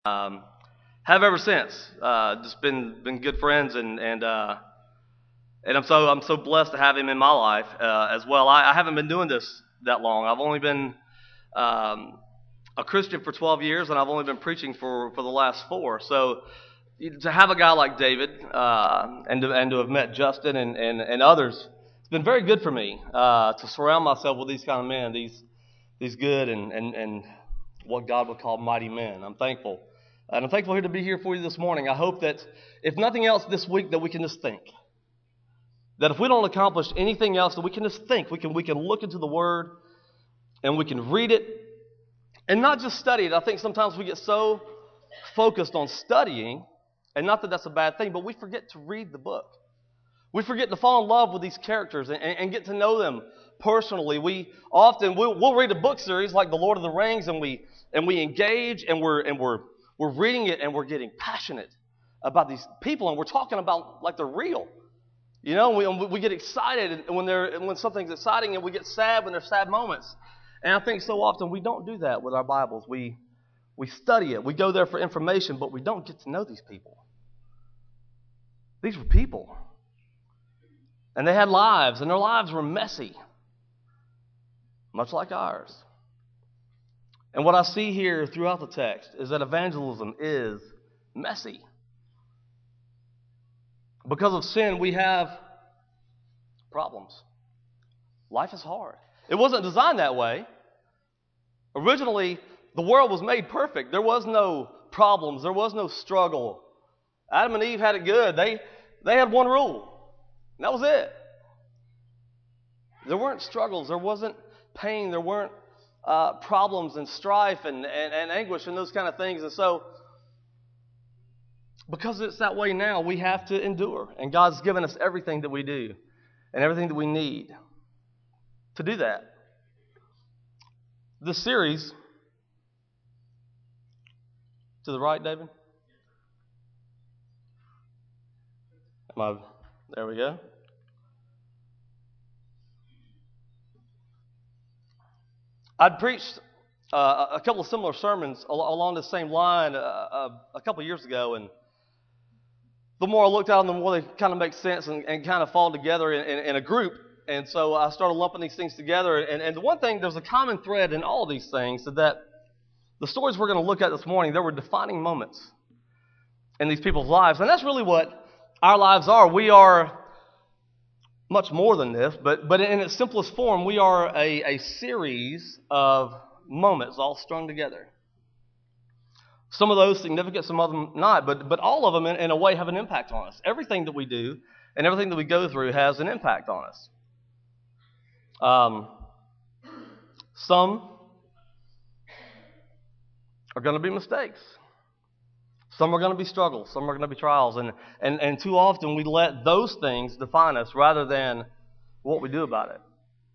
Um, have ever since. Just been good friends, and I'm so blessed to have him in my life as well. I haven't been doing this that long. I've only been um, a Christian for 12 years, and I've only been preaching for the last four. So to have a guy like David and to have met Justin and others, it's been very good for me to surround myself with these kind of men, these good and what God would call mighty men. I'm thankful. And I'm thankful here to be here for you this morning. I hope that, if nothing else this week, that we can just think. That if we don't accomplish anything else, that we can just think. We can look into the Word and we can read it and not just study it. I think sometimes we get so focused on studying, and not that that's a bad thing, but we forget to read the book. We forget to fall in love with these characters and get to know them personally. We'll read a book series like The Lord of the Rings, and we engage, and we're reading it, and we're getting passionate about these people, and we're talking about like they're real. You know, we get excited when something's exciting, and we get sad when there's sad moments. And I think so often we don't do that with our Bibles. We study it. We go there for information, but we don't get to know these people. These were people. And they had lives, and their lives were messy, much like ours. And what I see here throughout the text is that evangelism is messy. Because of sin, we have problems. Life is hard. It wasn't designed that way. Originally, the world was made perfect. There was no problems. There was no struggle. Adam and Eve had it good. They had one rule, and that was it. There weren't struggles. There wasn't pain. There weren't problems and strife and anguish and those kind of things. And so, because it's that way now, we have to endure. And God's given us everything that we do and everything that we need to do that. This series, to the right, David? There we go. I'd preached a couple of similar sermons along the same line a couple of years ago, and the more I looked at them, the more they kind of make sense and kind of fall together in a group. And so I started lumping these things together. And the one thing, there's a common thread in all of these things, that the stories we're going to look at this morning, there were defining moments in these people's lives. And that's really what our lives are. We are much more than this, but in its simplest form, we are a series of moments all strung together. Some of those significant, some of them not, but all of them in a way have an impact on us. Everything that we do and everything that we go through has an impact on us. Some are going to be mistakes. Some are going to be struggles. Some are going to be trials. And too often we let those things define us rather than what we do about it.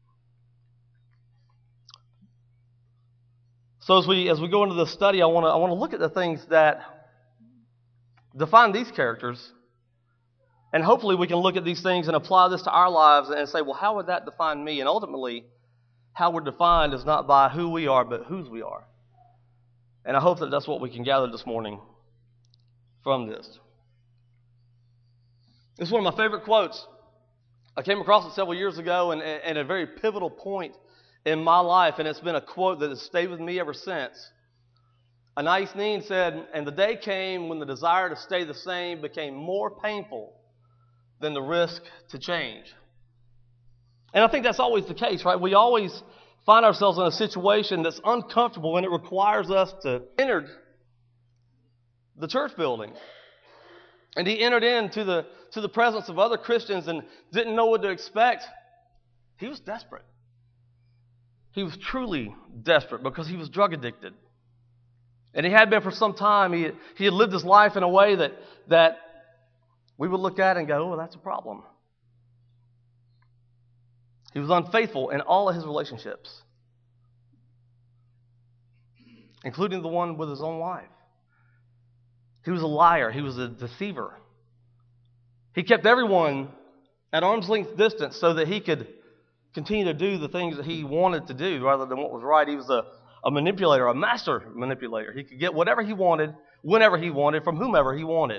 So as we go into the study, I want to look at the things that define these characters, and hopefully we can look at these things and apply this to our lives and say, well, how would that define me? And ultimately, how we're defined is not by who we are, but whose we are. And I hope that that's what we can gather this morning from this. This is one of my favorite quotes. I came across it several years ago and a very pivotal point in my life, and it's been a quote that has stayed with me ever since. Anais Nin said, "And the day came when the desire to stay the same became more painful than the risk to change." And I think that's always the case, right? We always find ourselves in a situation that's uncomfortable, and it requires us to enter the church building. And he entered into the presence of other Christians and didn't know what to expect. He was desperate. He was truly desperate because he was drug addicted. And he had been for some time. He had lived his life in a way that we would look at and go, oh, that's a problem. He was unfaithful in all of his relationships, including the one with his own wife. He was a liar. He was a deceiver. He kept everyone at arm's length distance so that he could continue to do the things that he wanted to do rather than what was right. He was a manipulator, a master manipulator. He could get whatever he wanted, whenever he wanted, from whomever he wanted.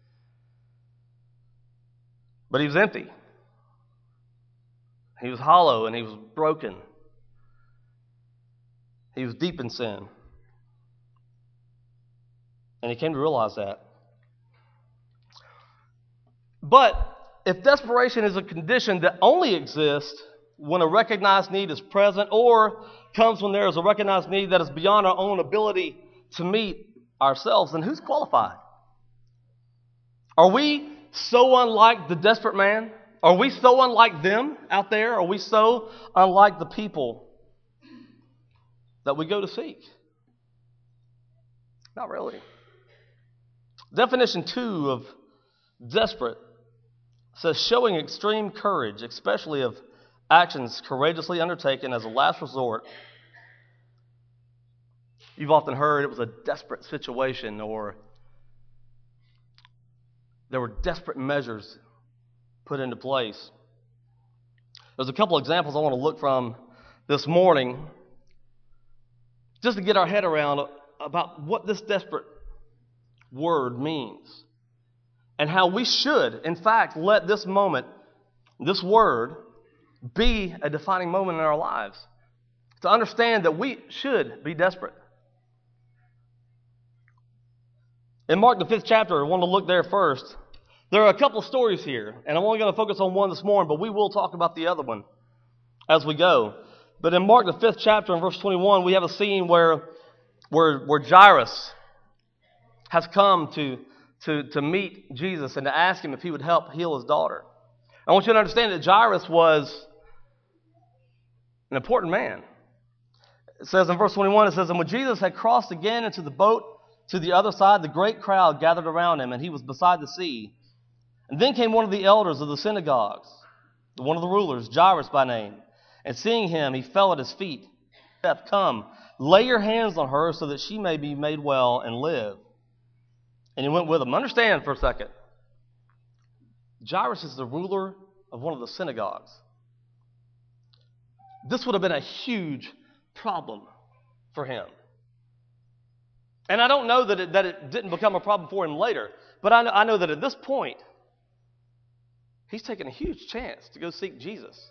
But he was empty. He was hollow and he was broken. He was deep in sin. And he came to realize that. But if desperation is a condition that only exists when a recognized need is present, or comes when there is a recognized need that is beyond our own ability to meet ourselves, then who's qualified? Are we so unlike the desperate man? Are we so unlike them out there? Are we so unlike the people that we go to seek? Not really. Definition 2 of desperate says showing extreme courage, especially of actions courageously undertaken as a last resort. You've often heard it was a desperate situation, or there were desperate measures put into place. There's a couple examples I want to look from this morning just to get our head around about what this desperate word means and how we should, in fact, let this moment, this word, be a defining moment in our lives. To understand that we should be desperate. In Mark, the 5th chapter, I want to look there first. There are a couple of stories here, and I'm only going to focus on one this morning, but we will talk about the other one as we go. But in Mark, the 5th chapter, in verse 21, we have a scene where Jairus has come to meet Jesus and to ask him if he would help heal his daughter. I want you to understand that Jairus was an important man. It says in verse 21, it says, "And when Jesus had crossed again into the boat to the other side, the great crowd gathered around him, and he was beside the sea. And then came one of the elders of the synagogues, one of the rulers, Jairus by name. And seeing him, he fell at his feet. Come, lay your hands on her so that she may be made well and live. And he went with him." Understand for a second. Jairus is the ruler of one of the synagogues. This would have been a huge problem for him. And I don't know that it didn't become a problem for him later, but I know that at this point, he's taking a huge chance to go seek Jesus.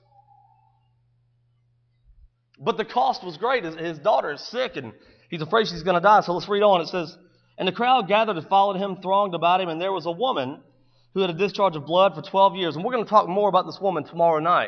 But the cost was great. His daughter is sick, and he's afraid she's going to die. So let's read on. It says, "And the crowd gathered and followed him, thronged about him, and there was a woman who had a discharge of blood for 12 years. And we're going to talk more about this woman tomorrow night.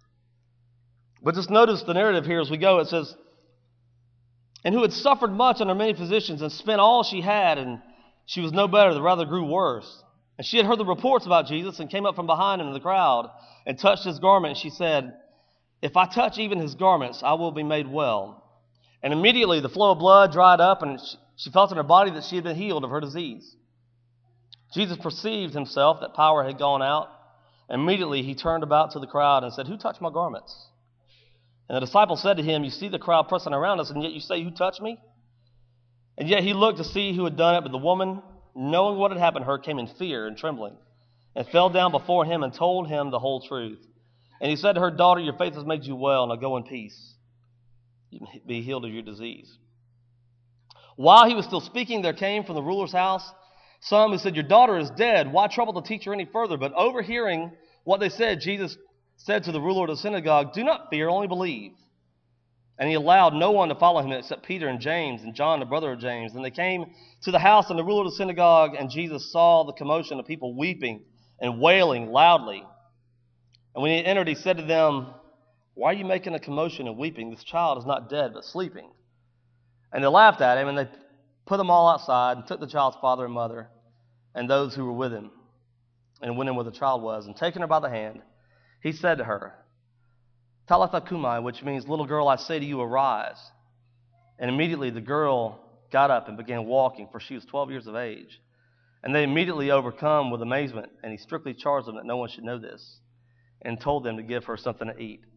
But just notice the narrative here as we go. It says, "And who had suffered much under many physicians and spent all she had, and she was no better, but rather grew worse. And she had heard the reports about Jesus and came up from behind him in the crowd and touched his garment. And she said, 'If I touch even his garments, I will be made well.' And immediately the flow of blood dried up, and she felt in her body that she had been healed of her disease. Jesus perceived himself that power had gone out. Immediately he turned about to the crowd and said, 'Who touched my garments?' And the disciples said to him, 'You see the crowd pressing around us, and yet you say, "Who touched me?" And yet he looked to see who had done it, but the woman, knowing what had happened to her, came in fear and trembling, and fell down before him and told him the whole truth. And he said to her, "Daughter, your faith has made you well. Now go in peace. You may be healed of your disease." While he was still speaking, there came from the ruler's house some who said, "Your daughter is dead. Why trouble the teacher any further?" But overhearing what they said, Jesus said to the ruler of the synagogue, "Do not fear, only believe." And he allowed no one to follow him except Peter and James and John, the brother of James. And they came to the house and the ruler of the synagogue, and Jesus saw the commotion of people weeping and wailing loudly. And when he entered, he said to them, "Why are you making a commotion and weeping? This child is not dead, but sleeping." And they laughed at him, and they put them all outside and took the child's father and mother and those who were with him and went in where the child was. And taking her by the hand, he said to her, "Talitha cumi," which means, "Little girl, I say to you, arise." And immediately the girl got up and began walking, for she was 12 years of age. And they immediately overcome with amazement, and he strictly charged them that no one should know this, and told them to give her something to eat.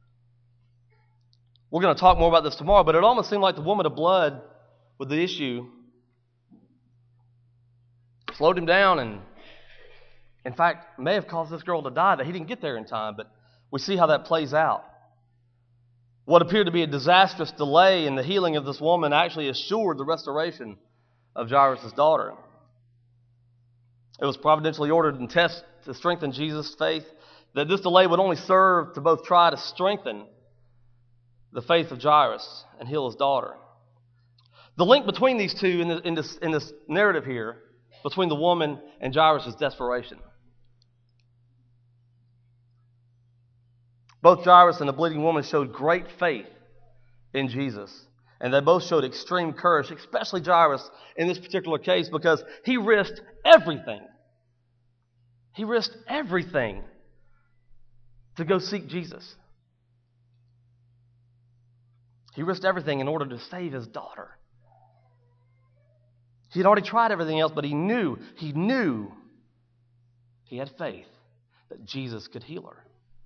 We're going to talk more about this tomorrow, but it almost seemed like the woman of blood with the issue slowed him down and, in fact, may have caused this girl to die, that he didn't get there in time, but we see how that plays out. What appeared to be a disastrous delay in the healing of this woman actually assured the restoration of Jairus' daughter. It was providentially ordered and tested to strengthen Jesus' faith, that this delay would only serve to both try to strengthen the faith of Jairus and heal his daughter. The link between these two in this narrative here, between the woman and Jairus, is desperation. Both Jairus and the bleeding woman showed great faith in Jesus, and they both showed extreme courage, especially Jairus in this particular case, because he risked everything. He risked everything to go seek Jesus. He risked everything in order to save his daughter. He had already tried everything else, but he knew he had faith that Jesus could heal her.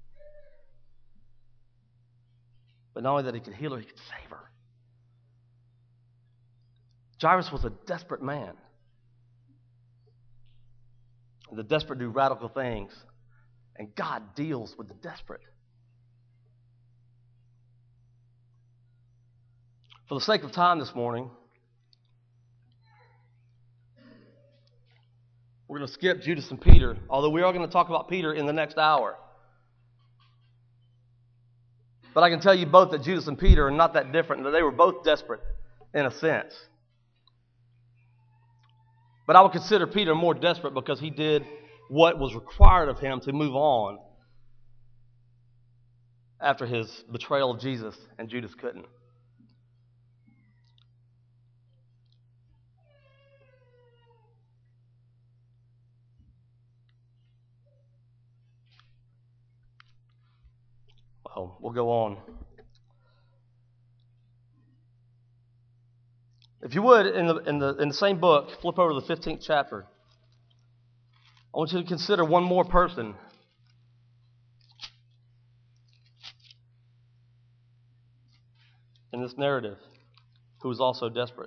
But not only that he could heal her, he could save her. Jairus was a desperate man. And the desperate do radical things. And God deals with the desperate. For the sake of time this morning, we're going to skip Judas and Peter, although we are going to talk about Peter in the next hour. But I can tell you both that Judas and Peter are not that different, that they were both desperate in a sense. But I would consider Peter more desperate because he did what was required of him to move on after his betrayal of Jesus, and Judas couldn't. Well, we'll go on. If you would, in the same book, flip over to the 15th chapter. I want you to consider one more person in this narrative who was also desperate.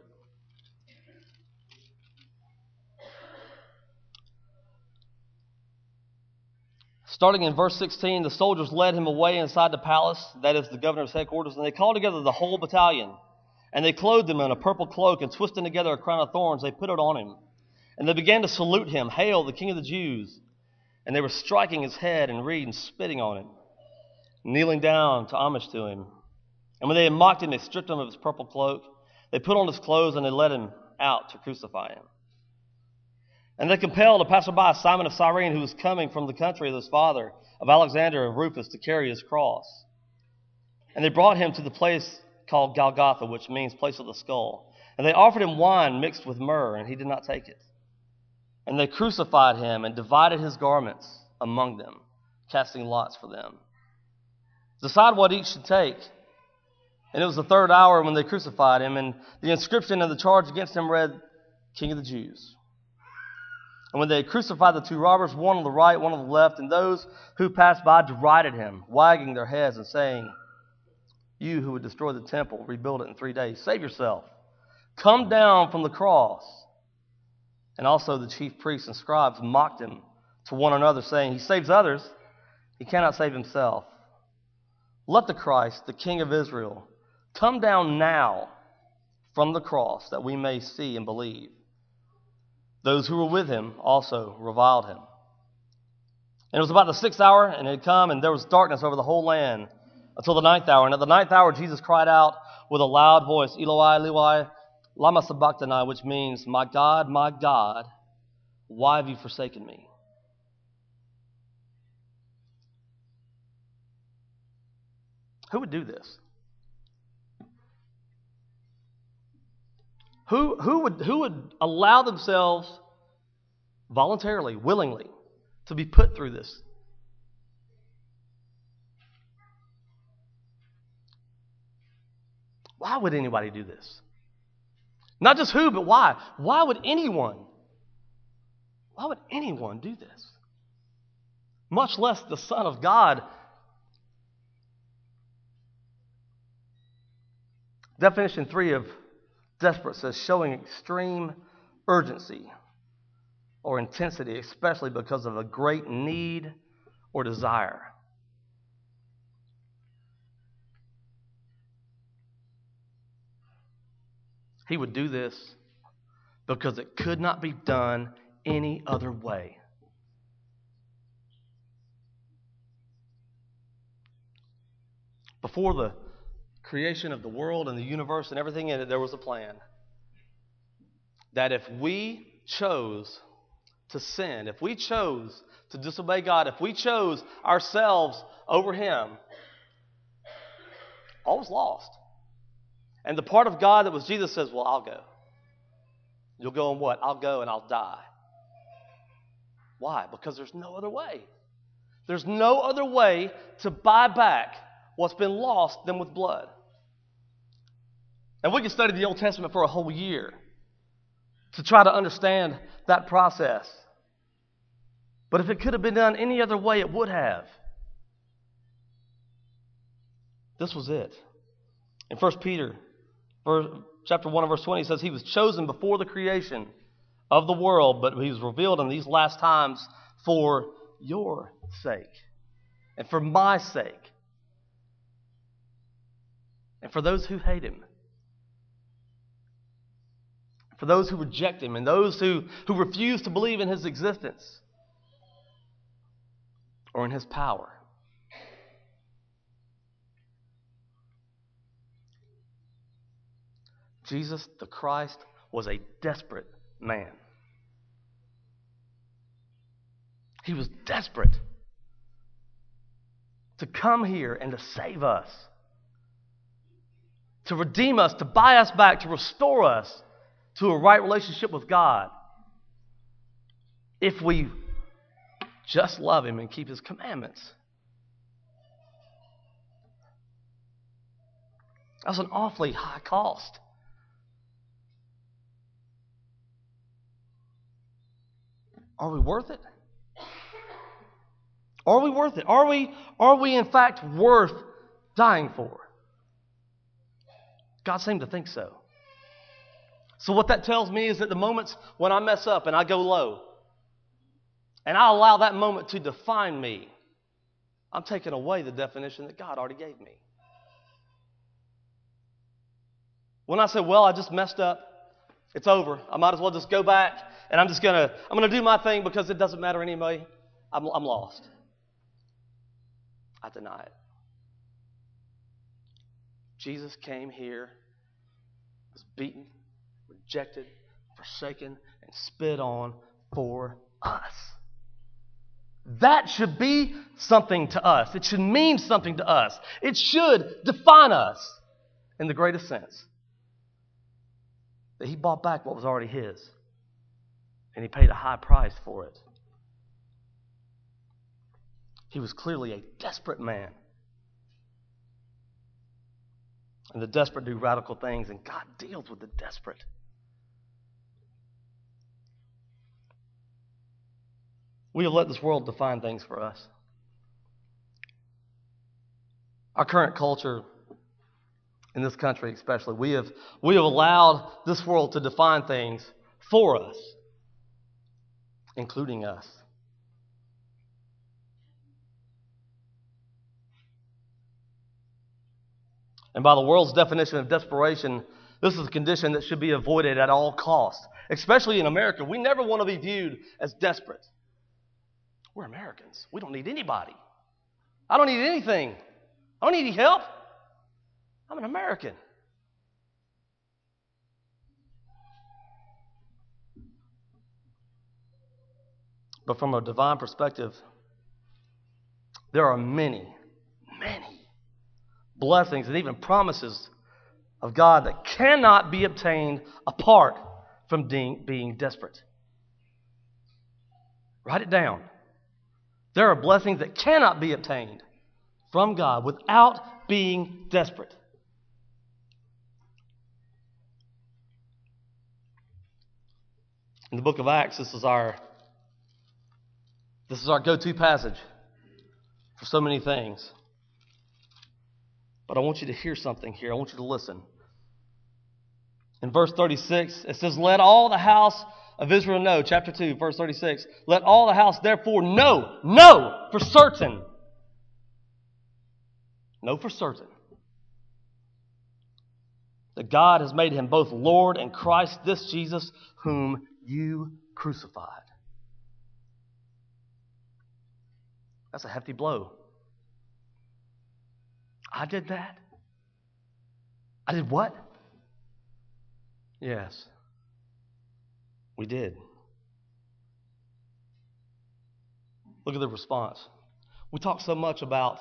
Starting in verse 16, the soldiers led him away inside the palace, that is the governor's headquarters, and they called together the whole battalion. And they clothed him in a purple cloak, and twisting together a crown of thorns, they put it on him. And they began to salute him, "Hail, the King of the Jews!" And they were striking his head and reed and spitting on him, kneeling down to homage to him. And when they had mocked him, they stripped him of his purple cloak. They put on his clothes, and they led him out to crucify him. And they compelled a passerby, Simon of Cyrene, who was coming from the country of his father, of Alexander and Rufus, to carry his cross. And they brought him to the place called Golgotha, which means place of the skull. And they offered him wine mixed with myrrh, and he did not take it. And they crucified him and divided his garments among them, casting lots for them. Decide what each should take. And it was the third hour when they crucified him, and the inscription of the charge against him read, "King of the Jews." And when they had crucified the two robbers, one on the right, one on the left, and those who passed by derided him, wagging their heads and saying, "You who would destroy the temple, rebuild it in 3 days, save yourself. Come down from the cross." And also the chief priests and scribes mocked him to one another, saying, "He saves others, he cannot save himself. Let the Christ, the King of Israel, come down now from the cross, that we may see and believe." Those who were with him also reviled him. And it was about the 6th hour, and it had come, and there was darkness over the whole land until the 9th hour. And at the 9th hour, Jesus cried out with a loud voice, "Eloi, Eloi, lama sabachthani," which means, my God, why have you forsaken me?" Who would do this? Who would allow themselves voluntarily, willingly, to be put through this? Why would anybody do this? Not just who, but why? Why would anyone do this? Much less the Son of God. Definition 3 of desperate says showing extreme urgency or intensity, especially because of a great need or desire. He would do this because it could not be done any other way. Before the creation of the world and the universe and everything in it, there was a plan that if we chose to sin, if we chose to disobey God, if we chose ourselves over Him, all was lost. And the part of God that was Jesus says, well, I'll go. You'll go on what? I'll go and I'll die. Why? Because there's no other way. There's no other way to buy back what's been lost than with blood. And we can study the Old Testament for a whole year to try to understand that process. But if it could have been done any other way, it would have. This was it. In 1 Peter chapter 1 and verse 20, it says, He was chosen before the creation of the world, but He was revealed in these last times for your sake and for my sake and for those who hate Him, for those who reject Him, and those who refuse to believe in His existence or in His power. Jesus the Christ was a desperate man. He was desperate to come here and to save us, to redeem us, to buy us back, to restore us to a right relationship with God, if we just love Him and keep His commandments. That's an awfully high cost. Are we worth it? Are we worth it? Are we in fact worth dying for? God seemed to think so. So what that tells me is that the moments when I mess up and I go low, and I allow that moment to define me, I'm taking away the definition that God already gave me. When I say, well, I just messed up, it's over, I might as well just go back, and I'm gonna do my thing because it doesn't matter anyway, I'm lost. I deny it. Jesus came here, was beaten, rejected, forsaken, and spit on for us. That should be something to us. It should mean something to us. It should define us in the greatest sense. That He bought back what was already His. And He paid a high price for it. He was clearly a desperate man. And the desperate do radical things, and God deals with the desperate. We have let this world define things for us. Our current culture, in this country especially, we have allowed this world to define things for us, including us. And by the world's definition of desperation, this is a condition that should be avoided at all costs. Especially in America, we never want to be viewed as desperate. We're Americans. We don't need anybody. I don't need anything. I don't need any help. I'm an American. But from a divine perspective, there are many blessings and even promises of God that cannot be obtained apart from being desperate. Write it down. There are blessings that cannot be obtained from God without being desperate. In the book of Acts, this is our go-to passage for so many things. But I want you to hear something here. I want you to listen. In verse 36, it says, let all the house of Israel know, chapter 2, verse 36, let all the house therefore know for certain. Know for certain that God has made him both Lord and Christ, this Jesus whom you crucified. That's a hefty blow. I did that? I did what? Yes, we did. Look at the response. We talk so much about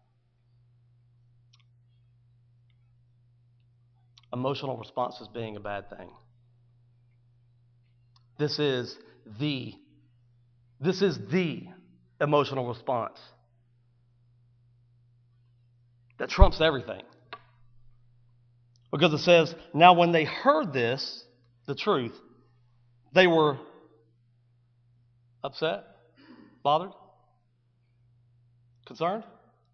emotional responses being a bad thing. This is the emotional response that trumps everything. Because it says, now when they heard this, the truth, they were upset, bothered, concerned?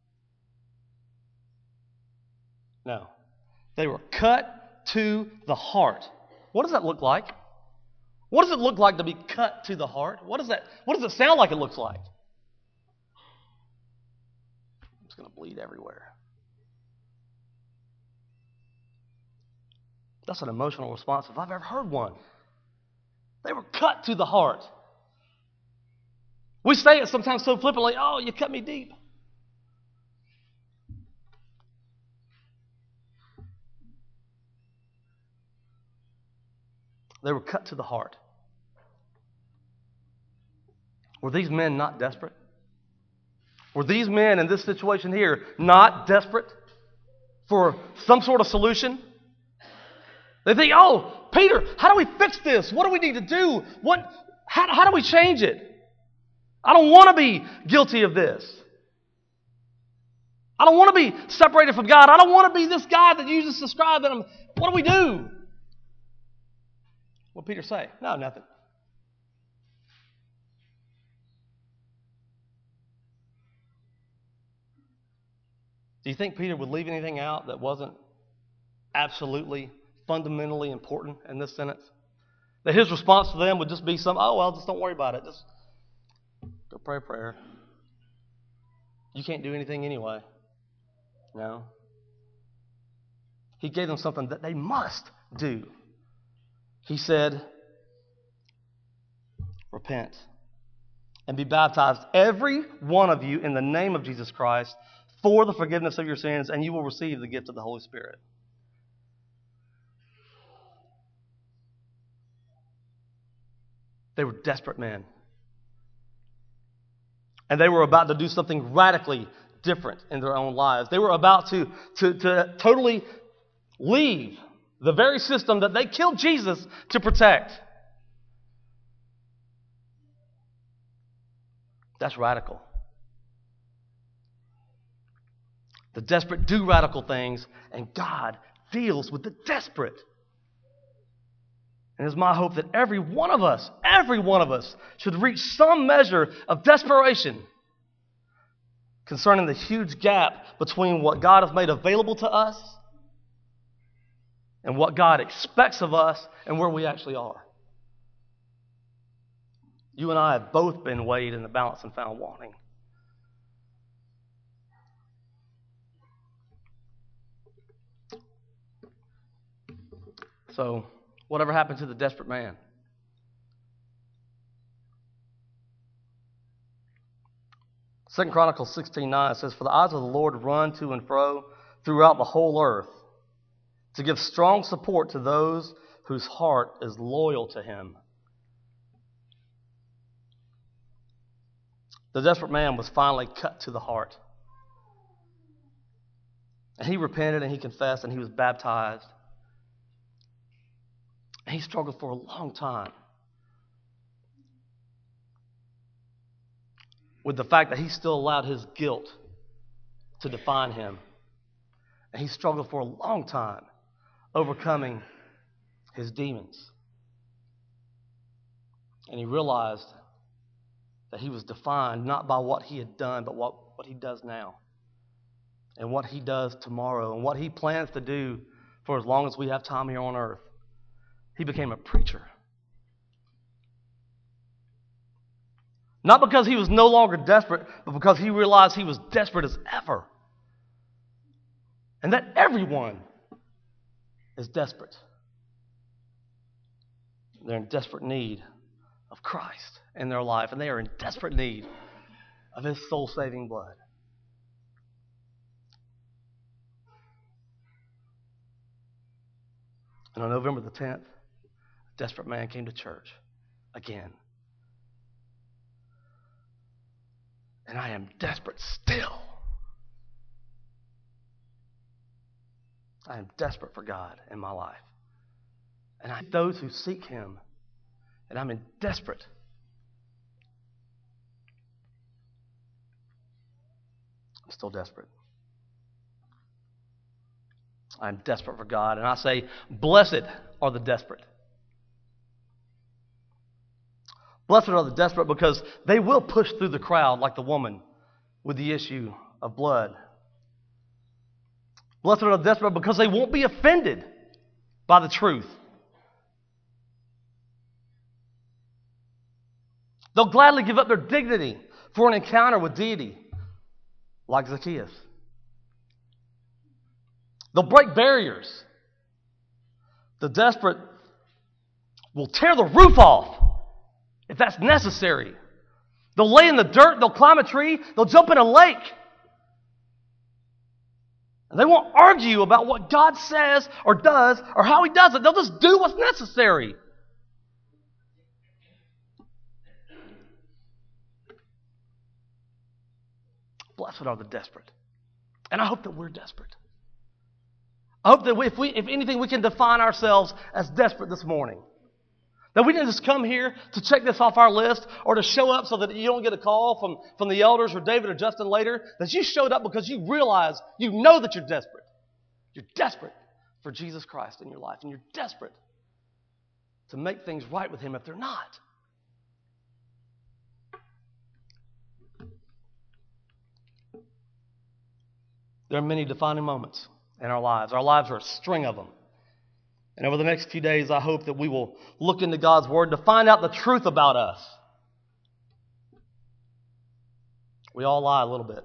No. They were cut to the heart. What does that look like? What does it look like to be cut to the heart? What does it sound like it looks like? It's going to bleed everywhere. That's an emotional response if I've ever heard one. They were cut to the heart. We say it sometimes so flippantly, oh, you cut me deep. They were cut to the heart. Were these men not desperate? Were these men in this situation here not desperate for some sort of solution? They think, oh, Peter, how do we fix this? What do we need to do? How do we change it? I don't want to be guilty of this. I don't want to be separated from God. I don't want to be this guy that you just described. What do we do? What did Peter say? No, nothing. Do you think Peter would leave anything out that wasn't absolutely, fundamentally important in this sentence? That his response to them would just be just don't worry about it. Just go pray a prayer. You can't do anything anyway. No. He gave them something that they must do. He said, repent and be baptized, every one of you, in the name of Jesus Christ, for the forgiveness of your sins, and you will receive the gift of the Holy Spirit. They were desperate men. And they were about to do something radically different in their own lives. They were about to totally leave the very system that they killed Jesus to protect. That's radical. The desperate do radical things, and God deals with the desperate. And it's my hope that every one of us should reach some measure of desperation concerning the huge gap between what God has made available to us and what God expects of us and where we actually are. You and I have both been weighed in the balance and found wanting. So, whatever happened to the desperate man? 2 Chronicles 16:9 says, for the eyes of the Lord run to and fro throughout the whole earth, to give strong support to those whose heart is loyal to him. The desperate man was finally cut to the heart. And he repented and he confessed and he was baptized. And he struggled for a long time with the fact that he still allowed his guilt to define him. And he struggled for a long time overcoming his demons. And he realized that he was defined not by what he had done, but what he does now. And what he does tomorrow. And what he plans to do for as long as we have time here on earth. He became a preacher. Not because he was no longer desperate, but because he realized he was desperate as ever. And that everyone is desperate. They're in desperate need of Christ in their life, and they are in desperate need of His soul-saving blood. And on November the 10th, a desperate man came to church again. And I am desperate still. I am desperate for God in my life. And I those who seek Him. And I'm in desperate. I'm still desperate. I'm desperate for God. And I say, blessed are the desperate. Blessed are the desperate because they will push through the crowd like the woman with the issue of blood. Blessed are the desperate because they won't be offended by the truth. They'll gladly give up their dignity for an encounter with deity, like Zacchaeus. They'll break barriers. The desperate will tear the roof off if that's necessary. They'll lay in the dirt, they'll climb a tree, they'll jump in a lake. And they won't argue about what God says or does or how He does it. They'll just do what's necessary. Blessed are the desperate. And I hope that we're desperate. I hope that if anything, we can define ourselves as desperate this morning. That we didn't just come here to check this off our list or to show up so that you don't get a call from the elders or David or Justin later. That you showed up because you realize, you know that you're desperate. You're desperate for Jesus Christ in your life. And you're desperate to make things right with Him if they're not. There are many defining moments in our lives. Our lives are a string of them. And over the next few days, I hope that we will look into God's Word to find out the truth about us. We all lie a little bit.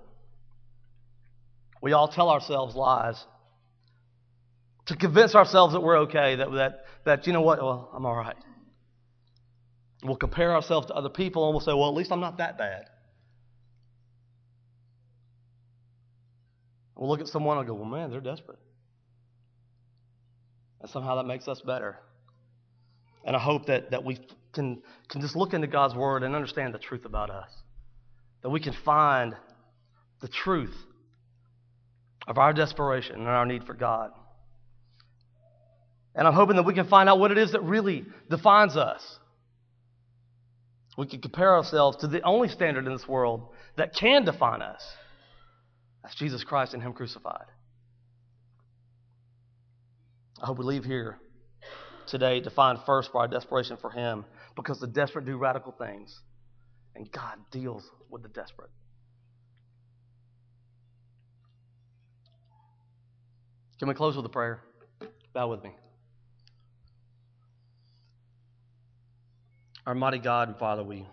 We all tell ourselves lies to convince ourselves that we're okay, that you know what, well, I'm all right. We'll compare ourselves to other people and we'll say, well, at least I'm not that bad. We'll look at someone and go, well, man, they're desperate. And somehow that makes us better. And I hope that we can just look into God's Word and understand the truth about us. That we can find the truth of our desperation and our need for God. And I'm hoping that we can find out what it is that really defines us. We can compare ourselves to the only standard in this world that can define us. That's Jesus Christ and Him crucified. I hope we leave here today defined first by our desperation for Him, because the desperate do radical things, and God deals with the desperate. Can we close with a prayer? Bow with me. Our mighty God and Father, we're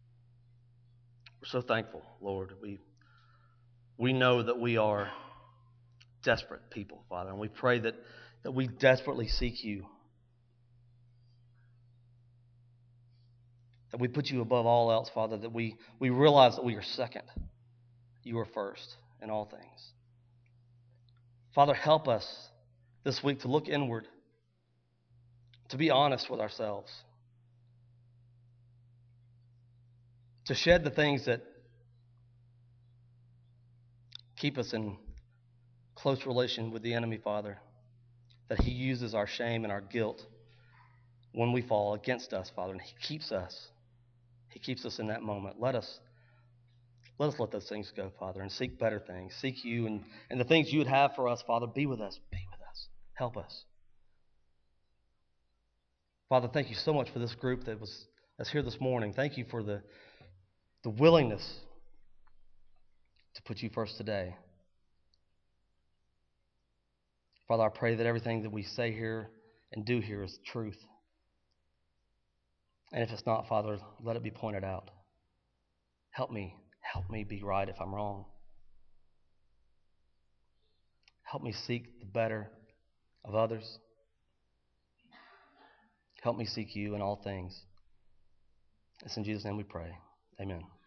so thankful, Lord. We know that we are desperate people, Father, and we pray that we desperately seek You. That we put You above all else, Father, that we realize that we are second. You are first in all things. Father, help us this week to look inward, to be honest with ourselves, to shed the things that keep us in close relation with the enemy, Father, that he uses our shame and our guilt when we fall against us, Father, and he keeps us. He keeps us in that moment. Let us let those things go, Father, and seek better things. Seek You and the things You would have for us, Father. Be with us. Be with us. Help us. Father, thank You so much for this group that's here this morning. Thank You for the willingness to put You first today. Father, I pray that everything that we say here and do here is truth. And if it's not, Father, let it be pointed out. Help me be right if I'm wrong. Help me seek the better of others. Help me seek you in all things. It's in Jesus' name we pray. Amen.